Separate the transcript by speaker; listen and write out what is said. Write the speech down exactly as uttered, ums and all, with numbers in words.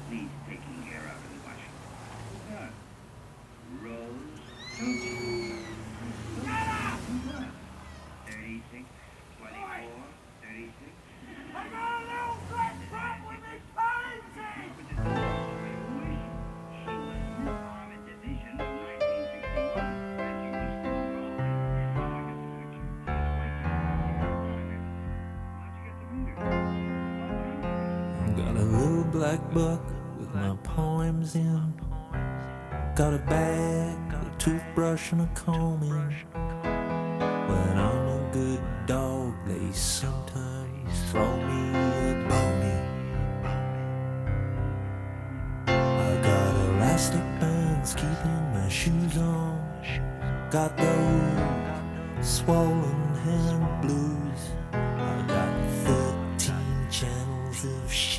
Speaker 1: needs taking care of in Washington. Who's that? Rose Sochi. Shut up! Who's that? thirty-six, twenty-four, thirty-six. I got a little black crop with me pansy! She was in the Army Division in nineteen sixty-one. And she was still growing. Oh, I guess it's a cute thing. I like it. How'd you get to meet her?
Speaker 2: I've got a little black book with my poems in. Got a bag, a toothbrush and a comb in. When I'm a good dog, they sometimes throw me a bone. I got elastic bands keeping my shoes on. Got those swollen hand blues. I got thirteen channels of shit.